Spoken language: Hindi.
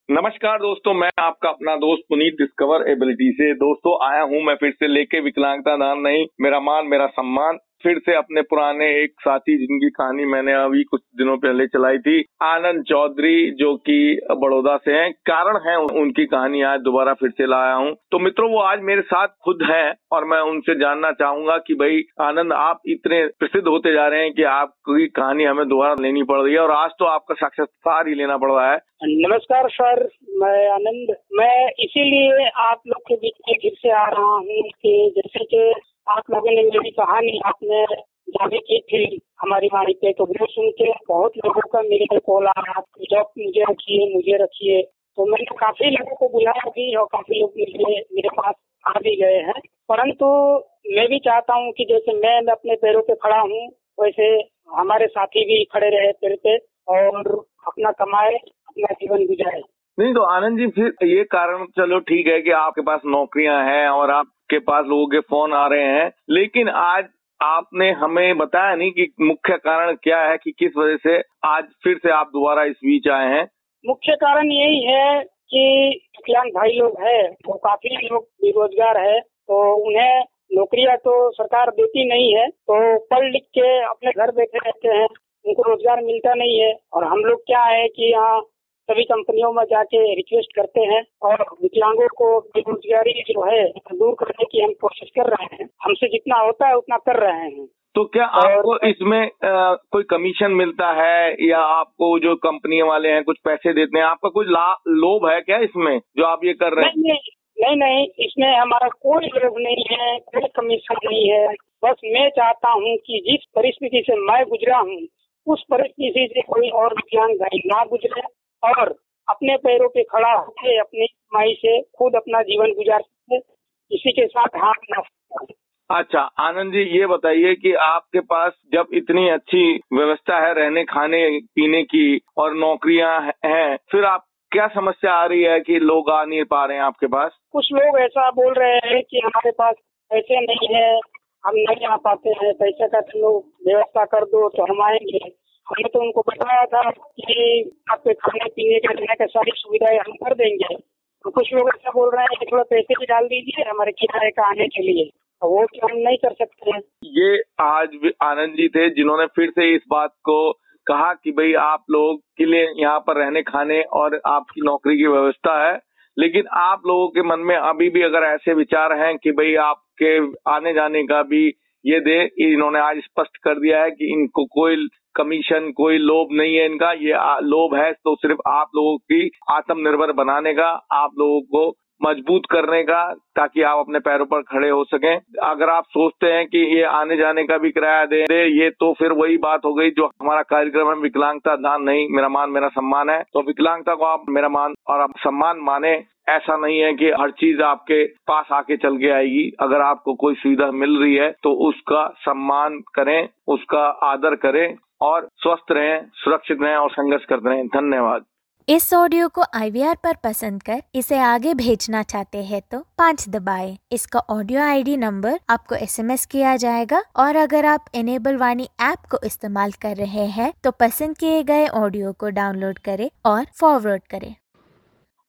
नमस्कार दोस्तों, मैं आपका अपना दोस्त पुनीत डिस्कवर एबिलिटी से दोस्तों आया हूं मैं फिर से लेके विकलांगता दान नहीं मेरा मान मेरा सम्मान। फिर से अपने पुराने एक साथी जिनकी कहानी मैंने अभी कुछ दिनों पहले चलाई थी, आनंद चौधरी, जो कि बड़ौदा से हैं। कारण है उनकी कहानी आज दोबारा फिर से लाया हूं। तो मित्रों, वो आज मेरे साथ खुद हैं और मैं उनसे जानना चाहूंगा कि भाई आनंद, आप इतने प्रसिद्ध होते जा रहे हैं कि आपकी कहानी हमें दोबारा लेनी पड़ रही है और आज तो आपका साक्षात्कार ही लेना पड़ रहा है। नमस्कार सर, मैं आनंद। मैं इसीलिए आप लोग के बीच में फिर से आ रहा हूँ कि जैसे कि आप लोगों ने मेरी कहानी आपने जारी की थी हमारी वाणी पे, तो वो सुन के बहुत लोगों का मेरे पे कॉल आया, जब मुझे रखिए। तो मैंने काफी लोगों को बुलाया भी और काफी लोग मेरे पास आ भी गए हैं। परंतु मैं भी चाहता हूँ कि जैसे मैं अपने पैरों पे खड़ा हूँ, वैसे हमारे साथी भी खड़े रहे पैर पे और अपना कमाए, अपना जीवन गुजारे। नहीं तो आनंद जी, फिर ये कारण चलो ठीक है कि आपके पास नौकरियां हैं और आपके पास लोगों के फोन आ रहे हैं, लेकिन आज आपने हमें बताया नहीं कि मुख्य कारण क्या है कि किस वजह से आज फिर से आप दोबारा इस बीच आए हैं। मुख्य कारण यही है कि विकलांग भाई लोग हैं, वो काफी लोग बेरोजगार है, तो उन्हें नौकरियां तो सरकार देती नहीं है, तो पढ़ लिख के अपने घर बैठे रहते हैं, उनको रोजगार मिलता नहीं है। और हम लोग क्या है कि यहाँ सभी कंपनियों में जाके रिक्वेस्ट करते हैं और विकलांगों को बेरोजगारी जो है दूर करने की हम कोशिश कर रहे हैं। हमसे जितना होता है उतना कर रहे हैं। तो क्या आपको इसमें कोई कमीशन मिलता है या आपको जो कंपनी वाले हैं कुछ पैसे देते हैं? आपका कुछ लोभ है क्या इसमें जो आप ये कर रहे हैं? नहीं, इसमें हमारा कोई लोभ नहीं है, कोई कमीशन नहीं है। बस मैं चाहता हूँ कि जिस परिस्थिति से मैं गुजरा हूँ, उस परिस्थिति से कोई और विकलांग भाई ना गुजरे और अपने पैरों पे खड़ा होकर अपनी कमाई से खुद अपना जीवन गुजार सके, किसी के साथ हाथ ना। अच्छा आनंद जी, ये बताइए कि आपके पास जब इतनी अच्छी व्यवस्था है रहने खाने पीने की और नौकरियां हैं, फिर आप क्या समस्या आ रही है कि लोग आ नहीं पा रहे हैं आपके पास? कुछ लोग ऐसा बोल रहे हैं कि हमारे पास पैसे नहीं है, हम नहीं आ पाते हैं, पैसे का तुम लोग व्यवस्था कर दो तो हम आएंगे। हमने तो उनको बताया था कि आपके खाने पीने के रहने की सारी सुविधाएं हम कर देंगे। तो कुछ लोग ऐसा बोल रहे हैं कि थोड़ा पैसे भी डाल दीजिए हमारे किराए का आने के लिए, वो तो हम नहीं कर सकते हैं। ये आज आनंद जी थे जिन्होंने फिर से इस बात को कहा कि भाई आप लोग के लिए यहाँ पर रहने खाने और आपकी नौकरी की व्यवस्था है, लेकिन आप लोगों के मन में अभी भी अगर ऐसे विचार हैं कि भाई आपके आने जाने का भी ये दे, इन्होंने आज स्पष्ट कर दिया है कि इनको कोई कमीशन कोई लोभ नहीं है। इनका ये लोभ है तो सिर्फ आप लोगों की आत्मनिर्भर बनाने का, आप लोगों को मजबूत करने का, ताकि आप अपने पैरों पर खड़े हो सकें। अगर आप सोचते हैं कि ये आने जाने का भी किराया दे ये तो फिर वही बात हो गई जो हमारा कार्यक्रम है, विकलांगता दान नहीं मेरा मान मेरा सम्मान है। तो विकलांगता को आप मेरा मान और आप सम्मान माने। ऐसा नहीं है कि हर चीज आपके पास आके चल के आएगी। अगर आपको कोई सुविधा मिल रही है तो उसका सम्मान करें, उसका आदर करें और स्वस्थ रहें, सुरक्षित रहें और संघर्ष करते रहें। धन्यवाद। इस ऑडियो को IVR पर पसंद कर इसे आगे भेजना चाहते हैं तो 5 दबाएं। इसका ऑडियो ID नंबर आपको SMS किया जाएगा और अगर आप इनेबल वाणी ऐप को इस्तेमाल कर रहे हैं तो पसंद किए गए ऑडियो को डाउनलोड करें और फॉरवर्ड करें।